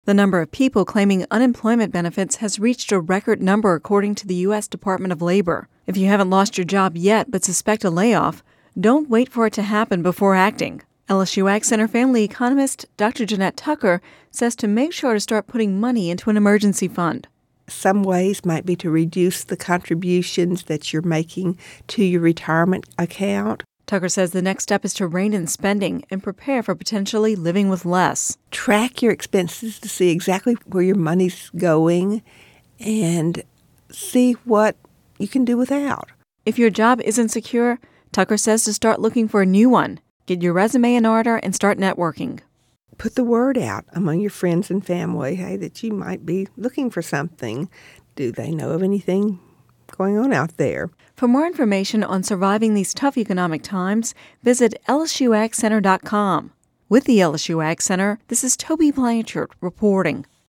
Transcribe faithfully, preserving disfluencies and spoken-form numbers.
The number of people claiming unemployment benefits has reached a record number according to the U S Department of Labor. If you haven't lost your job yet but suspect a layoff, don't wait for it to happen before acting. L S U Ag Center family economist Doctor Jeanette Tucker says to make sure to start putting money into an emergency fund. Some ways might be to reduce the contributions that you're making to your retirement account. Tucker says the next step is to rein in spending and prepare for potentially living with less. Track your expenses to see exactly where your money's going and see what you can do without. If your job isn't secure, Tucker says to start looking for a new one. Get your resume in order and start networking. Put the word out among your friends and family, hey, that you might be looking for something. Do they know of anything going on out there? For more information on surviving these tough economic times, visit L S U Ag Center dot com. With the L S U Ag Center, this is Toby Blanchard reporting.